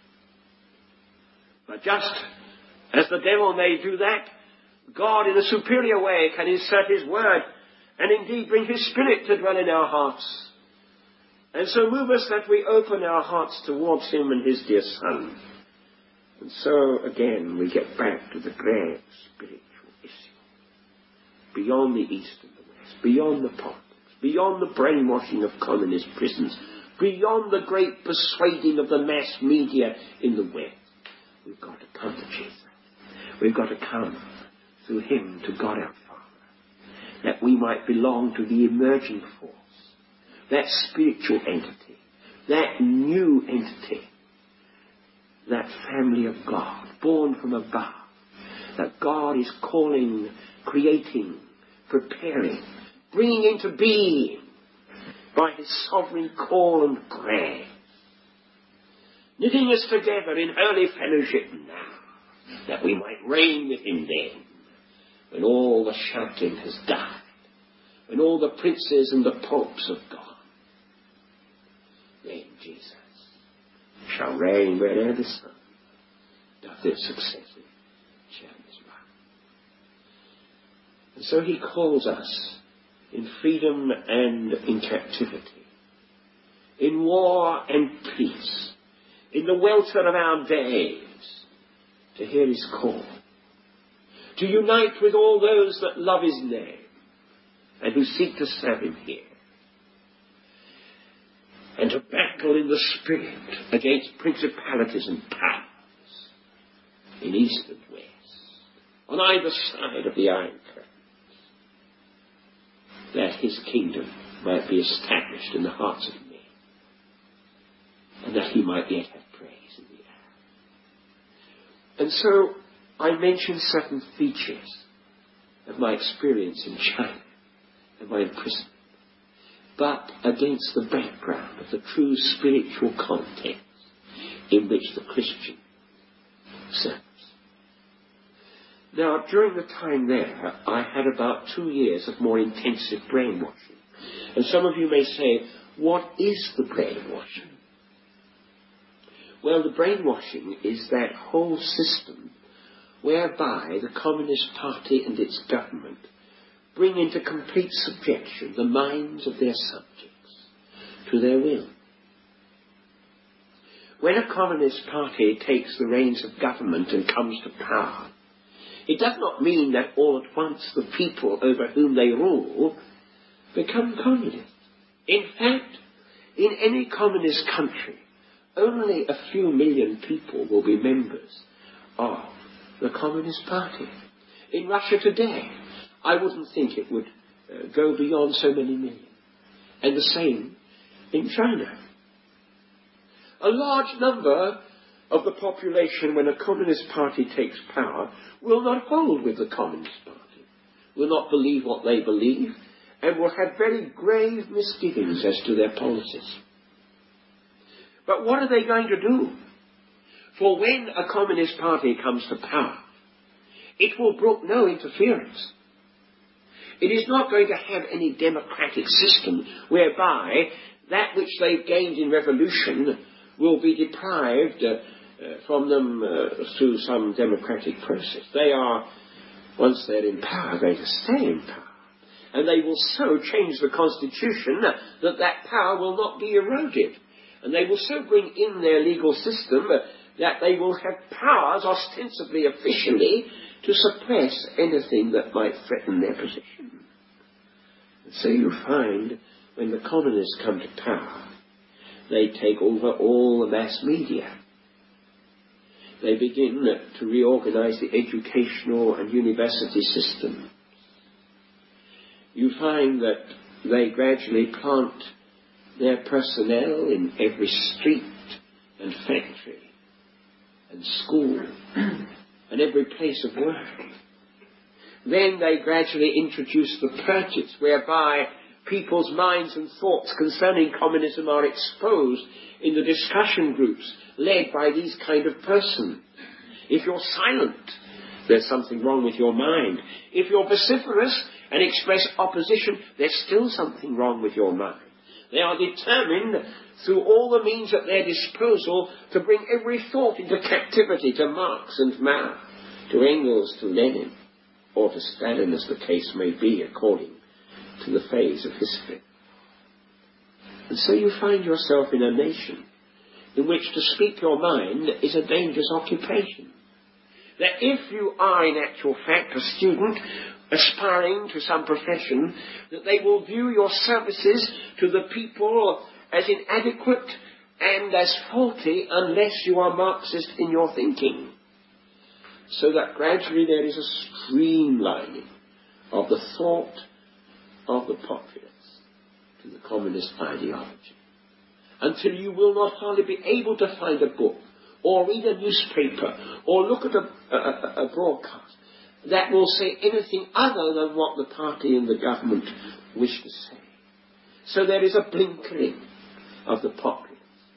Speaker 1: But just as the devil may do that, God in a superior way can insert his word and indeed bring his spirit to dwell in our hearts. And so move us that we open our hearts towards him and his dear Son. And so again we get back to the great spiritual issue. Beyond the East and the West, beyond the politics, beyond the brainwashing of communist prisons, beyond the great persuading of the mass media in the West. We've got to come to Jesus. We've got to come through him to God our Father, that we might belong to the emerging force, that spiritual entity, that new entity, that family of God, born from above, that God is calling, creating, preparing, bringing into being by his sovereign call and grace, knitting us together in holy fellowship now, that we might reign with him then, when all the shouting has died, when all the princes and the popes have gone. Then Jesus shall reign where'er the sun doth its successive shadows run. And so he calls us in freedom and in captivity, in war and peace, in the welter of our days, to hear his call, to unite with all those that love his name and who seek to serve him here, and to battle in the spirit against principalities and powers in east and west, on either side of the iron curtain, that his kingdom might be established in the hearts of men, and that he might yet have praise in the air. And so I mention certain features of my experience in China and my imprisonment, but against the background of the true spiritual context in which the Christian service. Now, during the time there, I had about two years of more intensive brainwashing. And some of you may say, what is the brainwashing? Well, the brainwashing is that whole system whereby the Communist Party and its government bring into complete subjection the minds of their subjects to their will. When a Communist Party takes the reins of government and comes to power, it does not mean that all at once the people over whom they rule become communists. In fact, in any communist country, only a few million people will be members of the Communist Party. In Russia today, I wouldn't think it would uh, go beyond so many million. And the same in China. A large number of the population, when a Communist Party takes power, will not hold with the Communist Party, will not believe what they believe, and will have very grave misgivings as to their policies. But what are they going to do? For when a Communist Party comes to power, it will brook no interference. It is not going to have any democratic system whereby that which they've gained in revolution will be deprived uh, uh, from them uh, through some democratic process. They are, once they're in power, going to stay in power. And they will so change the constitution that that power will not be eroded. And they will so bring in their legal system that they will have powers, ostensibly, officially, to suppress anything that might threaten their position. And so you find, when the communists come to power, they take over all the mass media. They begin to reorganize the educational and university system. You find that they gradually plant their personnel in every street and factory and school and every place of work. Then they gradually introduce the purges, whereby people's minds and thoughts concerning communism are exposed in the discussion groups led by these kind of persons. If you're silent, there's something wrong with your mind. If you're vociferous and express opposition, there's still something wrong with your mind. They are determined, through all the means at their disposal, to bring every thought into captivity to Marx and Mao, to Engels, to Lenin, or to Stalin, as the case may be, according to the phase of history. And so you find yourself in a nation in which to speak your mind is a dangerous occupation. That if you are in actual fact a student aspiring to some profession, that they will view your services to the people as inadequate and as faulty unless you are Marxist in your thinking. So that gradually there is a streamlining of the thought of the populace to the communist ideology, until you will not hardly be able to find a book or read a newspaper or look at a, a, a broadcast that will say anything other than what the party and the government wish to say. So there is a blinkering of the populace.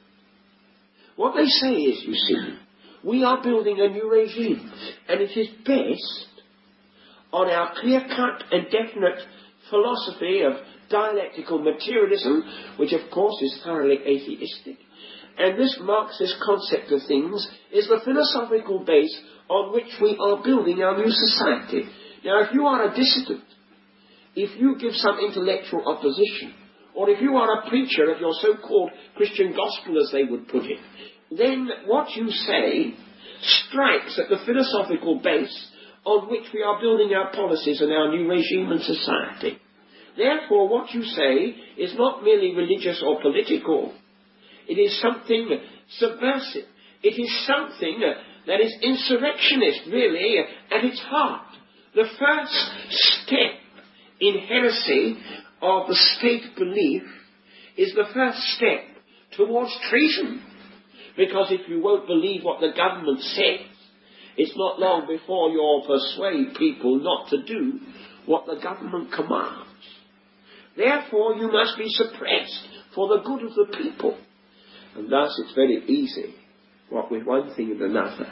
Speaker 1: What they say is, you see, we are building a new regime, and it is based on our clear-cut and definite philosophy of dialectical materialism, which of course is thoroughly atheistic. And this Marxist concept of things is the philosophical base on which we are building our new society. Now, if you are a dissident, if you give some intellectual opposition, or if you are a preacher of your so-called Christian gospel, as they would put it, then what you say strikes at the philosophical base on which we are building our policies and our new regime and society. Therefore, what you say is not merely religious or political. It is something subversive. It is something that is insurrectionist, really, at its heart. The first step in heresy of the state belief is the first step towards treason. Because if you won't believe what the government says, it's not long before you'll persuade people not to do what the government commands. Therefore, you must be suppressed for the good of the people. And thus it's very easy, what with one thing and another,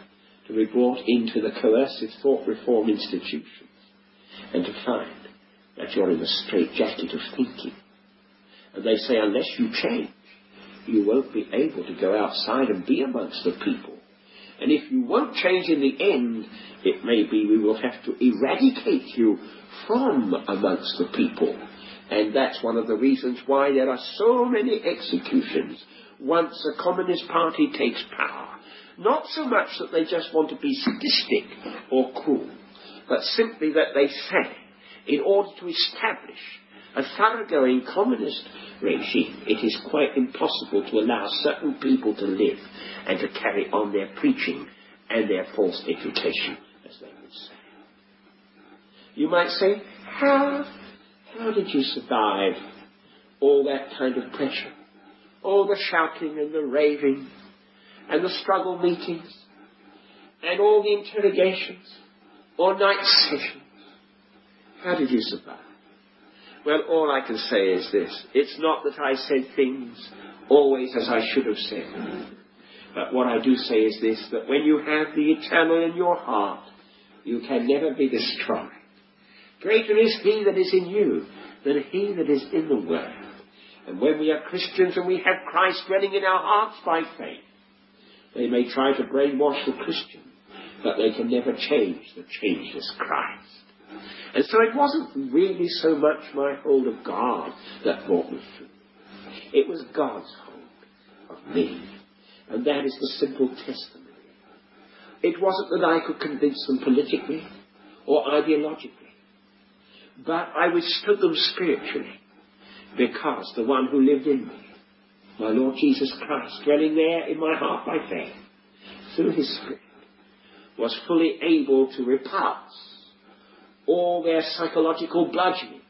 Speaker 1: to be brought into the coercive thought reform institutions and to find that you're in a straitjacket of thinking. And they say, unless you change, you won't be able to go outside and be amongst the people. And if you won't change in the end, it may be we will have to eradicate you from amongst the people. And that's one of the reasons why there are so many executions once the Communist Party takes power. Not so much that they just want to be sadistic or cruel, but simply that they say, in order to establish a thoroughgoing communist regime, it is quite impossible to allow certain people to live and to carry on their preaching and their false education, as they would say. You might say, how, how did you survive all that kind of pressure? All the shouting and the raving and the struggle meetings and all the interrogations, all night sessions. How did you survive? Well, all I can say is this. It's not that I said things always as I should have said. But what I do say is this, that when you have the eternal in your heart, you can never be destroyed. Greater is he that is in you than he that is in the world. And when we are Christians and we have Christ dwelling in our hearts by faith, they may try to brainwash the Christian, but they can never change the changeless Christ. And so it wasn't really so much my hold of God that brought me through. It was God's hold of me. And that is the simple testimony. It wasn't that I could convince them politically or ideologically, but I withstood them spiritually because the one who lived in me, my Lord Jesus Christ, dwelling there in my heart by faith, through his Spirit, was fully able to repulse all their psychological bludgeoning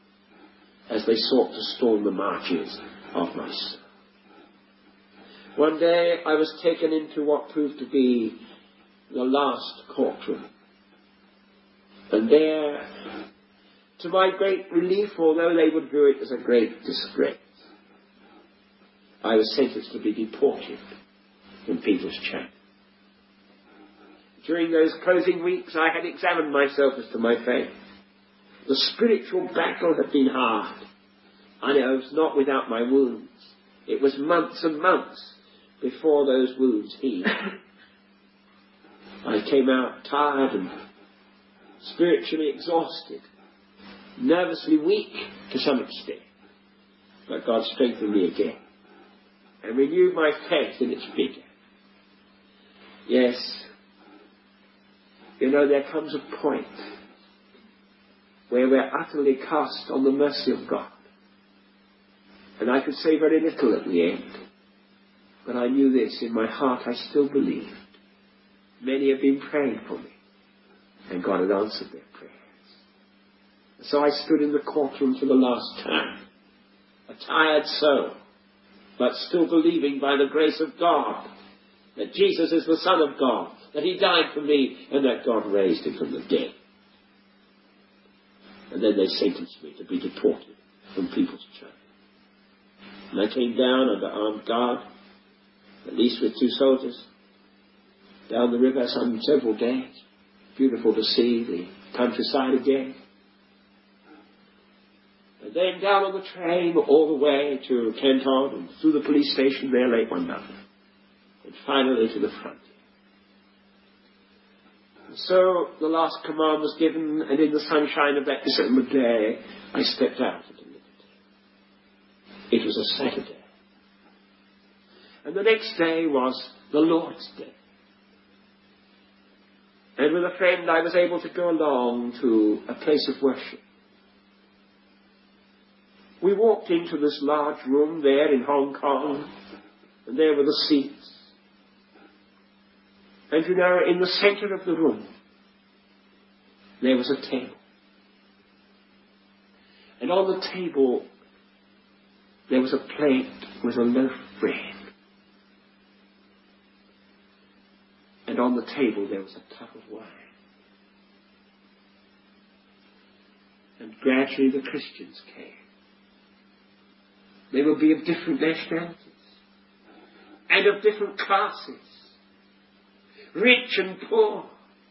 Speaker 1: as they sought to storm the marches of my soul. One day I was taken into what proved to be the last courtroom. And there, to my great relief, although they would view it as a great disgrace, I was sentenced to be deported from Peter's Chapel. During those closing weeks, I had examined myself as to my faith. The spiritual battle had been hard. And I was not without my wounds. It was months and months before those wounds healed. I came out tired and spiritually exhausted, nervously weak to some extent. But God strengthened me again and renewed my faith in its vigor. Yes, you know, there comes a point where we're utterly cast on the mercy of God. And I could say very little at the end. But I knew this, in my heart I still believed. Many have been praying for me, and God had answered their prayers. So I stood in the courtroom for the last time, a tired soul, but still believing by the grace of God that Jesus is the Son of God, that he died for me, and that God raised him from the dead. And then they sentenced me to be deported from People's Church. And I came down under armed guard, at least with two soldiers, down the river some several days. Beautiful to see the countryside again. And then down on the train all the way to Canton and through the police station there late one night. And finally to the frontier. And so the last command was given, and in the sunshine of that December day, I stepped out into liberty. It was a Saturday. And the next day was the Lord's Day. And with a friend I was able to go along to a place of worship. We walked into this large room there in Hong Kong, and there were the seats. And you know, in the center of the room, there was a table. And on the table, there was a plate with a loaf of bread. And on the table there was a cup of wine. And gradually the Christians came. They would be of different nationalities and of different classes. rich and poor.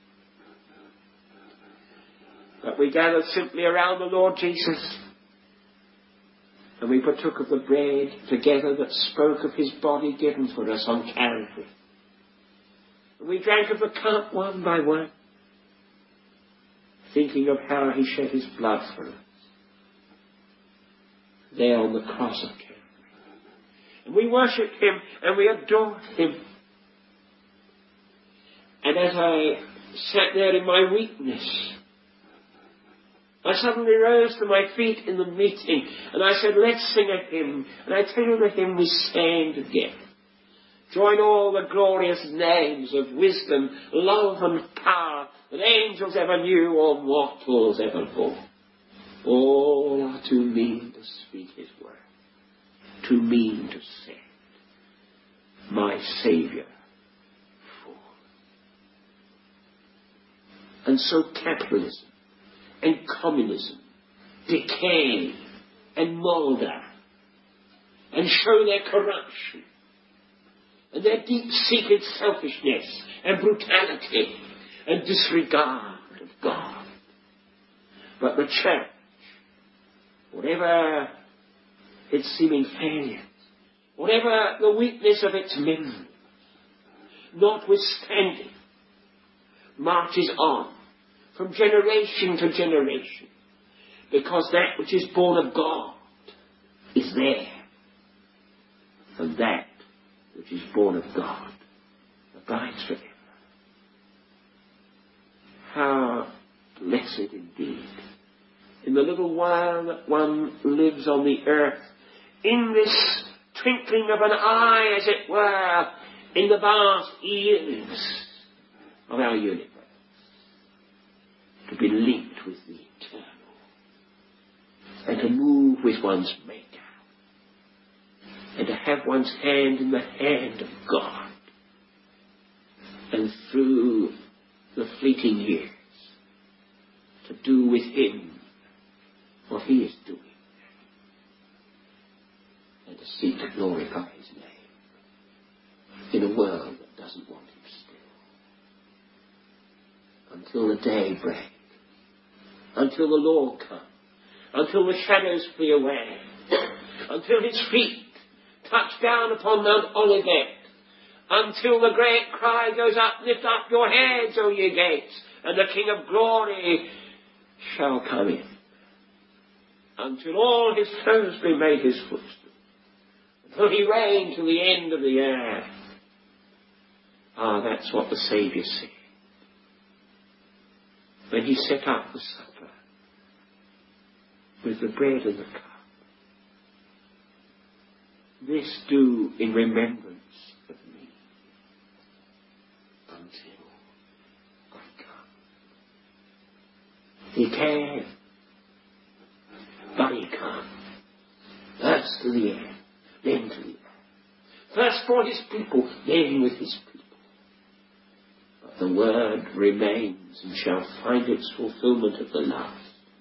Speaker 1: But we gathered simply around the Lord Jesus, and we partook of the bread together that spoke of his body given for us on Calvary. And we drank of the cup one by one, thinking of how he shed his blood for us there on the cross of Calvary. And we worshipped him and we adored him. And as I sat there in my weakness, I suddenly rose to my feet in the meeting and I said, let's sing a hymn. And I tell you the hymn we sang together. Join all the glorious names of wisdom, love and power that angels ever knew or mortals ever bore. All are too mean to speak his word, too mean to say, my Saviour for. And so capitalism and communism decay and moulder and show their corruption and their deep-seated selfishness and brutality and disregard of God. But the church, whatever its seeming failures, whatever the weakness of its members, notwithstanding, marches on from generation to generation, because that which is born of God is there, and that which is born of God abides forever. How blessed indeed, in the little while that one lives on the earth, in this twinkling of an eye, as it were, in the vast years of our universe, to be linked with the eternal, and to move with one's Maker, and to have one's hand in the hand of God, and through the fleeting years to do with him what he is doing, and to seek to glorify his name in a world that doesn't want him still, until the day break, until the Lord come, until the shadows flee away, until his feet touch down upon Mount Olivet, until the great cry goes up, lift up your heads, O ye gates, and the King of glory shall come in, until all his foes be made his footstool, until he reign to the end of the earth. Ah, that's what the Saviour said when he set up the supper with the bread and the cup. This do in remembrance of me until I come. He came, but he come first to the end, then to the earth. First for his people, then with his people. But the word remains and shall find its fulfillment at the last.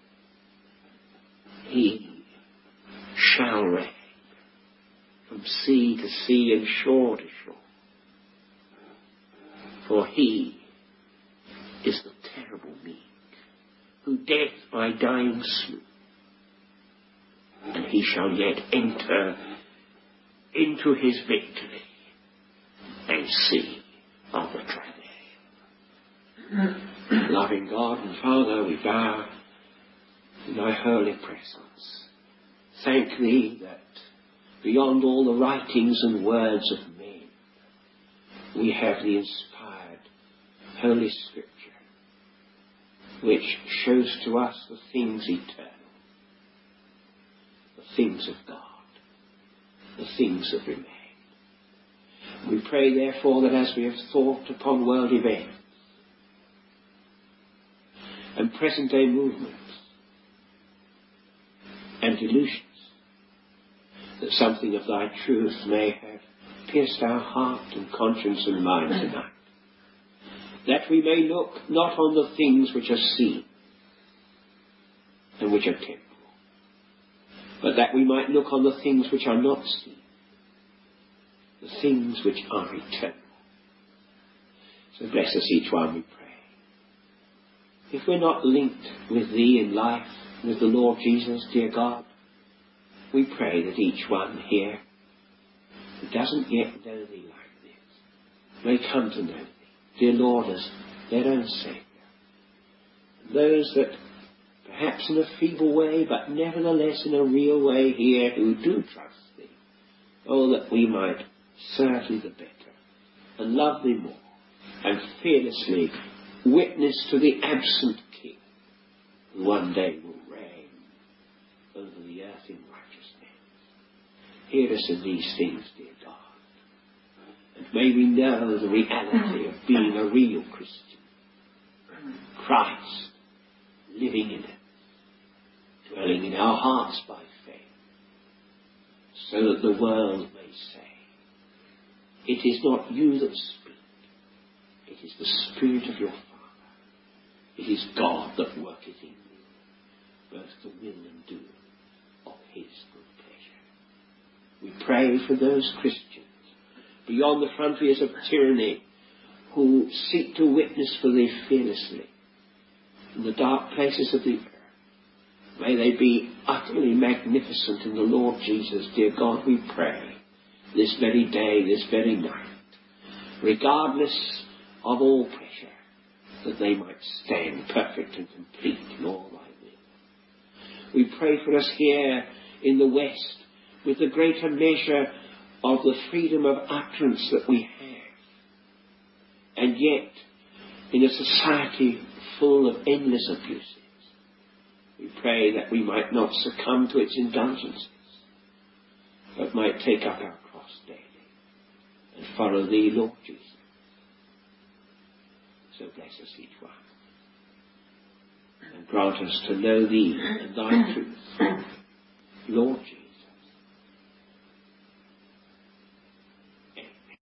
Speaker 1: He shall reign from sea to sea and shore to shore. For he is the terrible meek, who death by dying slew. And he shall yet enter into his victory and see of the travail. Loving God and Father, we bow in thy holy presence. Thank thee that beyond all the writings and words of men, we have the inspired Holy Scripture, which shows to us the things eternal, the things of God, the things that remain. We pray therefore that as we have thought upon world events and present day movements and delusions, that something of thy truth may have pierced our heart and conscience and mind tonight, that we may look not on the things which are seen and which are temporal, but that we might look on the things which are not seen, the things which are eternal. So bless us each one, we pray. If we're not linked with Thee in life, with the Lord Jesus, dear God, we pray that each one here who doesn't yet know Thee like this may come to know Thee, dear Lord, as their own Saviour. Those that perhaps in a feeble way, but nevertheless in a real way here, who do trust Thee, oh, that we might serve Thee the better and love Thee more and fearlessly witness to the absent King who one day will reign over the earth in righteousness. Hear us in these things, dear God, and may we know the reality of being a real Christian, Christ living in us, dwelling in our hearts by faith, so that the world may say, it is not you that speak, it is the Spirit of your Father. It is God that worketh in you, both the will and do of His good pleasure. We pray for those Christians beyond the frontiers of tyranny who seek to witness for Thee fearlessly in the dark places of the earth. May they be utterly magnificent in the Lord Jesus, dear God, we pray, this very day, this very night, regardless of all pressure, that they might stand perfect and complete in all Thy will. We pray for us here in the West, with the greater measure of the freedom of utterance that we have, and yet in a society full of endless abuses. We pray that we might not succumb to its indulgences, but might take up our cross daily and follow Thee, Lord Jesus. So bless us each one, and grant us to know Thee and Thy truth, Lord Jesus.